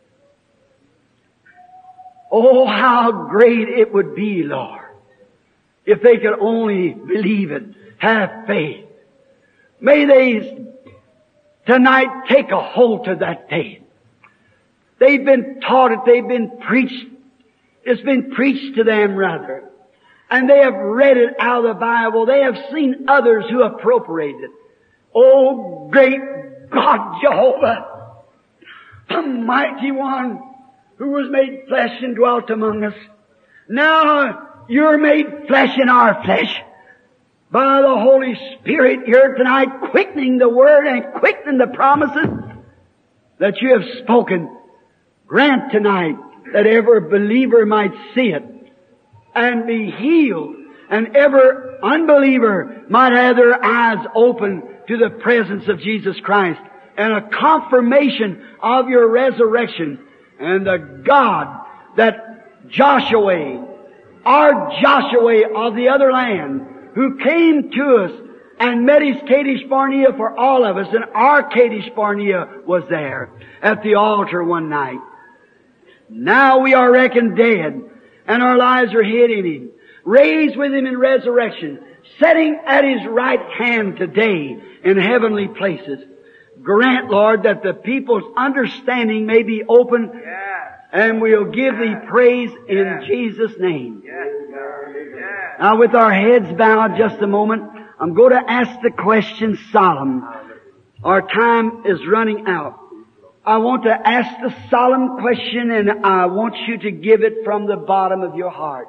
Oh, how great it would be, Lord, if they could only believe it, have faith. May they tonight take a hold of that faith. They've been taught it, they've been preached. It's been preached to them, rather. And they have read it out of the Bible. They have seen others who appropriate it. Oh, great God Jehovah, the mighty one who was made flesh and dwelt among us. Now You're made flesh in our flesh by the Holy Spirit here tonight, quickening the Word and quickening the promises that You have spoken. Grant tonight that every believer might see it and be healed, and every unbeliever might have their eyes open to the presence of Jesus Christ and a confirmation of Your resurrection, and the God that Joshua, our Joshua of the other land, who came to us and met His Kadesh Barnea for all of us, and our Kadesh Barnea was there at the altar one night. Now we are reckoned dead, and our lives are hid in Him, raised with Him in resurrection, sitting at His right hand today in heavenly places. Grant, Lord, that the people's understanding may be open, yes, and we'll give Thee praise in yes. Jesus' name. Yes. Yes. Now with our heads bowed just a moment, I'm going to ask the question solemn. Our time is running out. I want to ask the solemn question, and I want you to give it from the bottom of your heart.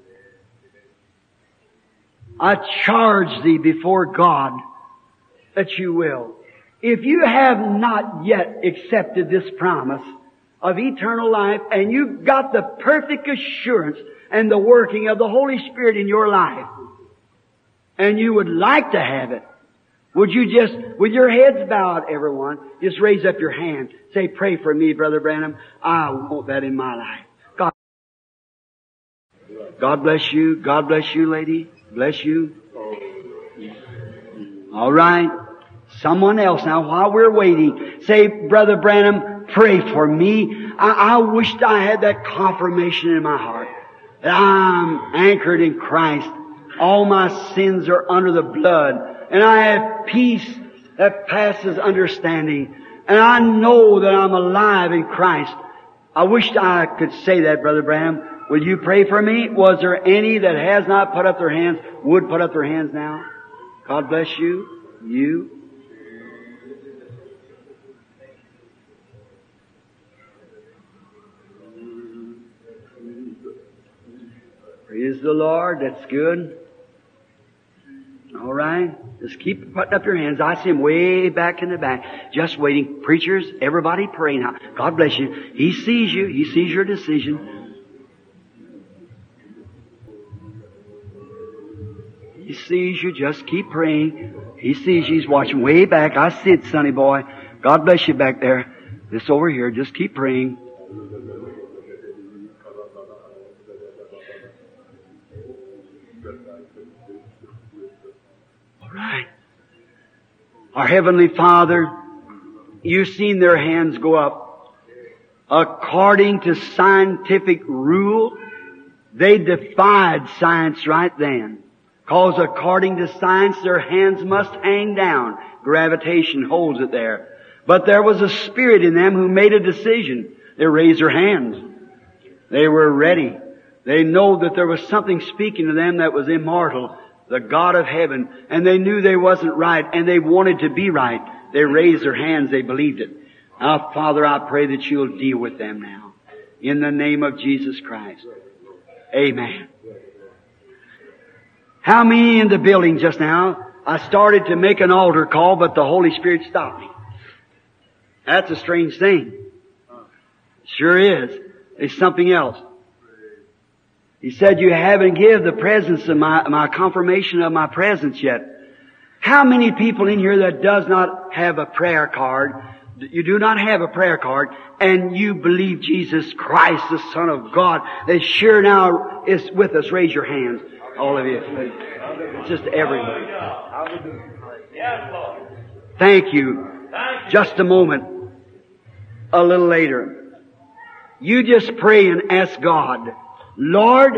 I charge Thee before God that you will. If you have not yet accepted this promise of eternal life, and you've got the perfect assurance and the working of the Holy Spirit in your life, and you would like to have it, would you just, with your heads bowed, everyone, just raise up your hand. Say, pray for me, Brother Branham. I want that in my life. God, God bless you. God bless you, lady. Bless you. All right. Someone else now, while we're waiting, say, Brother Branham, pray for me. I, I wished I had that confirmation in my heart that I'm anchored in Christ. All my sins are under the blood. And I have peace that passes understanding. And I know that I'm alive in Christ. I wished I could say that, Brother Branham. Will you pray for me? Was there any that has not put up their hands, would put up their hands now? God bless you. You. Praise the Lord. That's good. All right. Just keep putting up your hands. I see him way back in the back, just waiting. Preachers, everybody pray now. God bless you. He sees you. He sees your decision. He sees you. Just keep praying. He sees you. He's watching way back. I see it, sonny boy. God bless you back there. This over here. Just keep praying. Right. Our Heavenly Father, you've seen their hands go up. According to scientific rule, they defied science right then. Because according to science, their hands must hang down. Gravitation holds it there. But there was a spirit in them who made a decision. They raised their hands. They were ready. They know that there was something speaking to them that was immortal. The God of heaven, and they knew they wasn't right, and they wanted to be right. They raised their hands, they believed it. Now, Father, I pray that you'll deal with them now. In the name of Jesus Christ. Amen. How many in the building just now? I started to make an altar call, but the Holy Spirit stopped me. That's a strange thing. Sure is. It's something else. He said, you haven't given the presence of my, my confirmation of my presence yet. How many people in here that does not have a prayer card, you do not have a prayer card, and you believe Jesus Christ, the Son of God, that sure now is with us? Raise your hands. All of you. It's just everybody. Thank you. Just a moment. A little later. You just pray and ask God, Lord,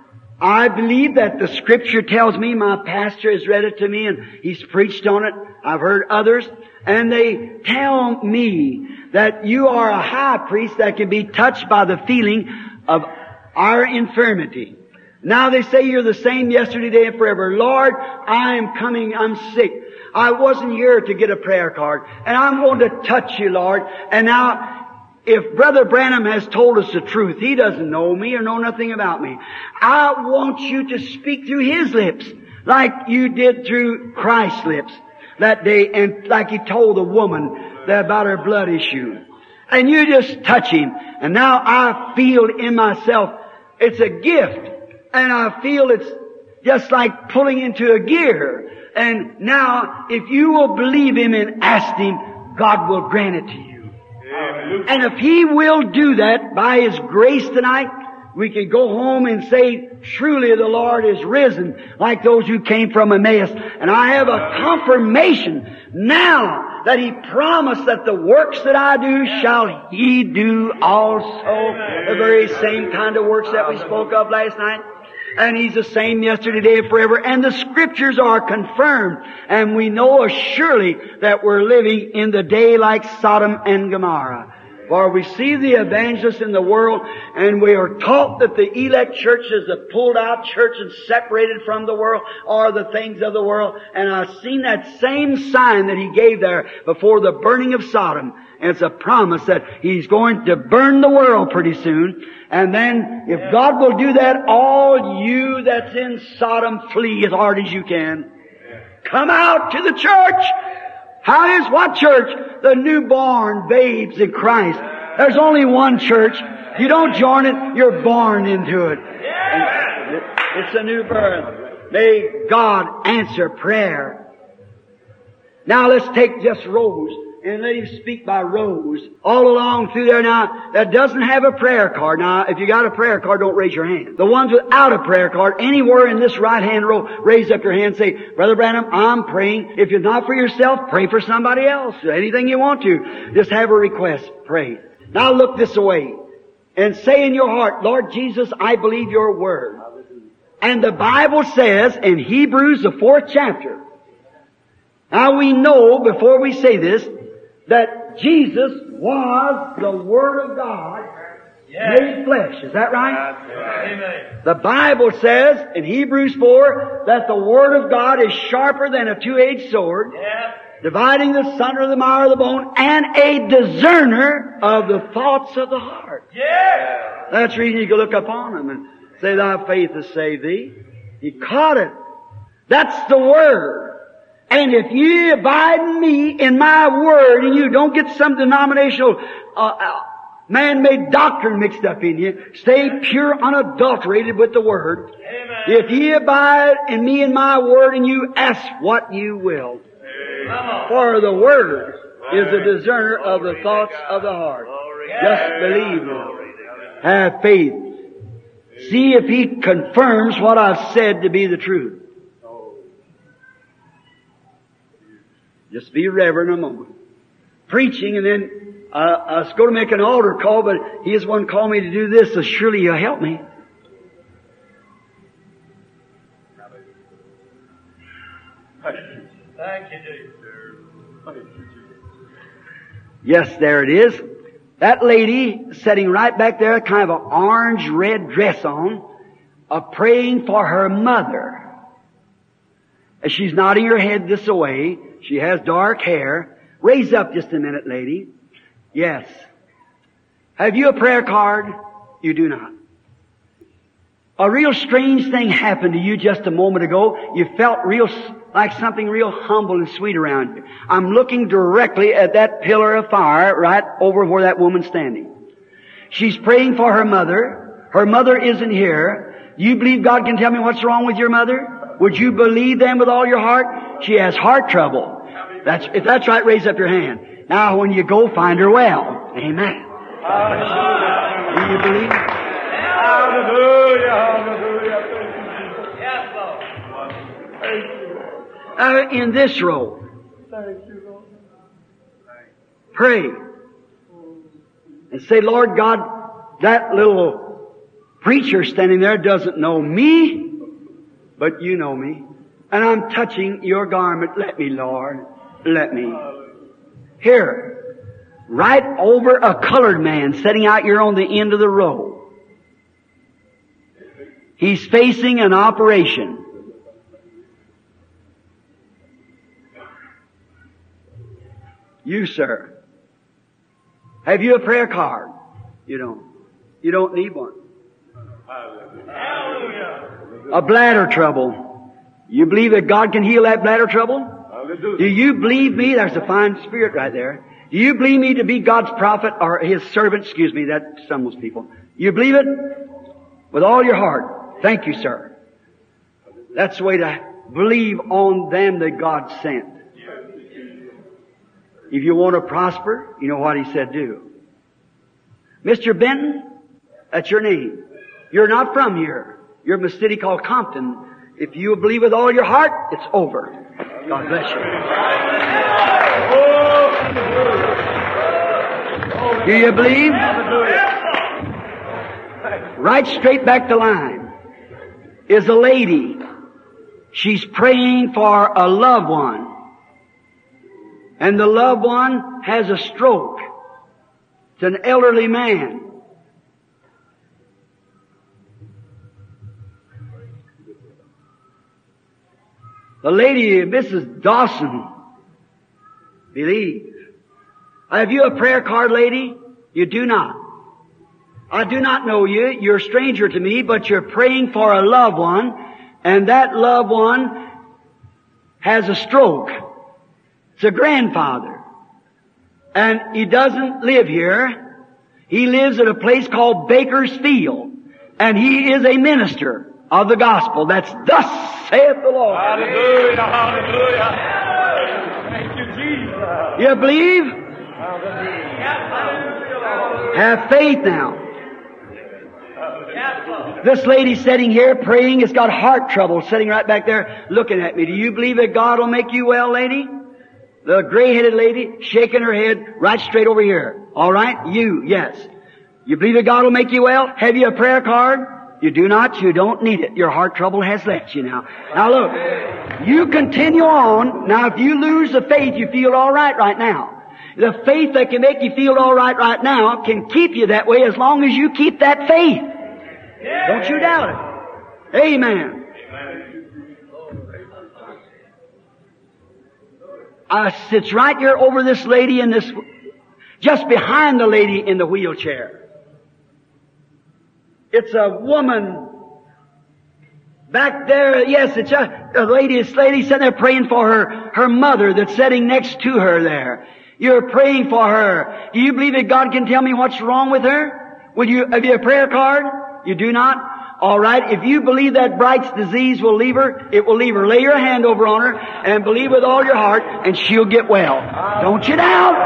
I believe that the Scripture tells me, my pastor has read it to me and he's preached on it. I've heard others, and they tell me that you are a high priest that can be touched by the feeling of our infirmity. Now they say you're the same yesterday, today, and forever. Lord, I am coming, I'm sick. I wasn't here to get a prayer card, and I'm going to touch you, Lord. And now, if Brother Branham has told us the truth, he doesn't know me or know nothing about me. I want you to speak through his lips like you did through Christ's lips that day, and like he told the woman that about her blood issue. And you just touch him. And now I feel in myself, it's a gift. And I feel it's just like pulling into a gear. And now, if you will believe him and ask him, God will grant it to you. And if he will do that by his grace tonight, we can go home and say, truly the Lord is risen, like those who came from Emmaus. And I have a confirmation now that he promised that the works that I do shall he do also. The very same kind of works that we spoke of last night. And he's the same yesterday, today, forever. And the Scriptures are confirmed. And we know surely that we're living in the day like Sodom and Gomorrah. For we see the evangelists in the world, and we are taught that the elect church is a pulled out church and separated from the world, or the things of the world. And I've seen that same sign that he gave there before the burning of Sodom. And it's a promise that he's going to burn the world pretty soon. And then, if God will do that, all you that's in Sodom, flee as hard as you can. Come out to the church. How is what church? The newborn babes in Christ. There's only one church. You don't join it, you're born into it. And it's a new birth. May God answer prayer. Now let's take just Rose and let him speak by Rose. All along through there now, that doesn't have a prayer card. Now, if you got a prayer card, don't raise your hand. The ones without a prayer card, anywhere in this right-hand row, raise up your hand and say, Brother Branham, I'm praying. If you're not for yourself, pray for somebody else. Anything you want to. Just have a request. Pray. Now look this way and say in your heart, Lord Jesus, I believe your word. And the Bible says in Hebrews, the fourth chapter, now we know, before we say this, that Jesus was the Word of God Yes. made flesh. Is that right? Amen. The Bible says in Hebrews four that the Word of God is sharper than a two-edged sword, Yes. dividing the sunder of the marrow of the bone, and a discerner of the thoughts of the heart. Yes. That's the reason you can look upon him and say, thy faith has saved thee. He caught it. That's the Word. And if ye abide in me, in my Word, and you don't get some denominational uh, uh, man-made doctrine mixed up in you, stay pure, unadulterated with the Word. Amen. If ye abide in me and my Word, and you ask what you will. Come on. For the Word is a discerner of the thoughts of the heart. Just believe it. Have faith. See if He confirms what I've said to be the truth. Just be reverent a moment. Preaching, and then uh, I was going to make an altar call, but He is one called me to do this, so surely He'll help me. Thank you, Jesus. Yes, there it is. That lady sitting right back there, kind of an orange-red dress on, uh, praying for her mother. As she's nodding her head this way, she has dark hair. Raise up just a minute, lady. Yes. Have you a prayer card? You do not. A real strange thing happened to you just a moment ago. You felt real, like something real humble and sweet around you. I'm looking directly at that pillar of fire right over where that woman's standing. She's praying for her mother. Her mother isn't here. You believe God can tell me what's wrong with your mother? Would you believe them with all your heart? She has heart trouble. That's, if that's right, raise up your hand. Now when you go, find her well. Amen. Do you believe? Hallelujah. Hallelujah. Yes, Lord. Thank you. Uh, in this row, Thank you, Lord. pray. And say, Lord God, that little preacher standing there doesn't know me, but you know me. And I'm touching your garment. Let me, Lord. Let me. Here, right over a colored man sitting out here on the end of the row. He's facing an operation. You, sir. Have you a prayer card? You don't. You don't need one. Hallelujah. A bladder trouble. You believe that God can heal that bladder trouble? Hallelujah. Do you believe me? There's a fine spirit right there. Do you believe me to be God's prophet or His servant? Excuse me, that stumbles people. You believe it? With all your heart. Thank you, sir. That's the way to believe on them that God sent. If you want to prosper, you know what He said do. Mister Benton, that's your name. You're not from here. You're from a city called Compton. If you believe with all your heart, it's over. God bless you. Do you believe? Right straight back the line is a lady. She's praying for a loved one. And the loved one has a stroke. It's an elderly man. The lady, Missus Dawson, believe. Have you a prayer card, lady? You do not. I do not know you. You're a stranger to me, but you're praying for a loved one, and that loved one has a stroke. It's a grandfather. And he doesn't live here. He lives at a place called Bakersfield. And he is a minister of the gospel. That's thus saith the Lord. Hallelujah. Hallelujah. Thank you, Jesus. You believe? Hallelujah. Have faith now. This lady sitting here praying has got heart trouble, sitting right back there looking at me. Do you believe that God will make you well, lady? The gray-headed lady shaking her head right straight over here. All right? You, yes. You believe that God will make you well? Have you a prayer card? You do not. You don't need it. Your heart trouble has left you now. Now look, you continue on. Now if you lose the faith, you feel all right right now. The faith that can make you feel all right right now can keep you that way as long as you keep that faith. Don't you doubt it. Amen. I sits right here over this lady in this, just behind the lady in the wheelchair. It's a woman back there. Yes, it's a, a lady, this lady sitting there praying for her, her mother that's sitting next to her there. You're praying for her. Do you believe that God can tell me what's wrong with her? Will you, have you a prayer card? You do not? All right. If you believe that Bright's disease will leave her, it will leave her. Lay your hand over on her and believe with all your heart and she'll get well. Don't you doubt?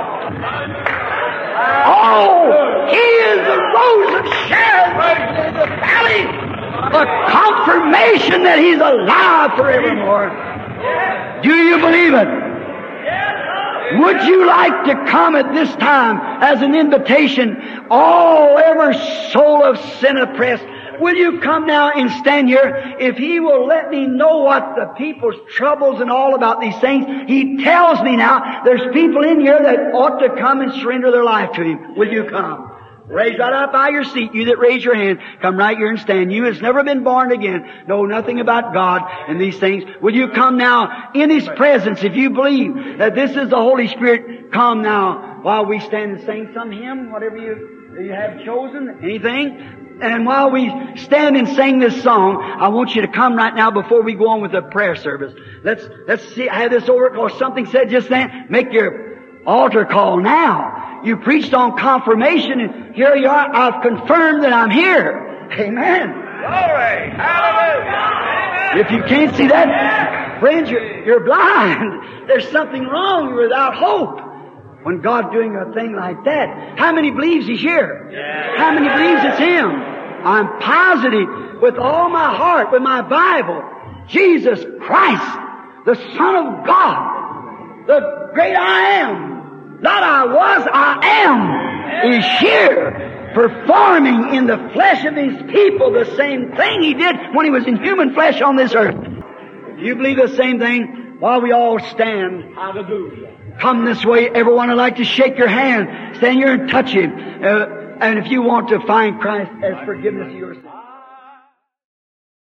Oh, He is the rose of Sharon in the valley. The confirmation that He's alive forevermore. Do you believe it? Would you like to come at this time as an invitation? Oh, every soul of sin oppressed, will you come now and stand here? If He will let me know what the people's troubles and all about these things, He tells me now, there's people in here that ought to come and surrender their life to Him. Will you come? Raise right up by your seat. You that raise your hand, come right here and stand. You has never been born again, know nothing about God and these things. Will you come now in His presence if you believe that this is the Holy Spirit? Come now while we stand and sing some hymn, whatever you, you have chosen, anything. And while we stand and sing this song, I want you to come right now before we go on with the prayer service. Let's, let's see, have this over, or something said just then. Make your altar call now. You preached on confirmation, and here you are. I've confirmed that I'm here. Amen. Glory. Hallelujah. If you can't see that, friends, you're, you're blind. There's something wrong. You're without hope. When God's doing a thing like that, how many believes He's here? Yeah. How many believes it's Him? I'm positive with all my heart, with my Bible, Jesus Christ, the Son of God, the great I am, not I was, I am, is here, performing in the flesh of His people the same thing He did when He was in human flesh on this earth. If you believe the same thing, while we all stand, Hallelujah. come this way. Everyone would like to shake your hand. Stand here and touch Him. Uh, and if you want to find Christ as forgiveness of your sins.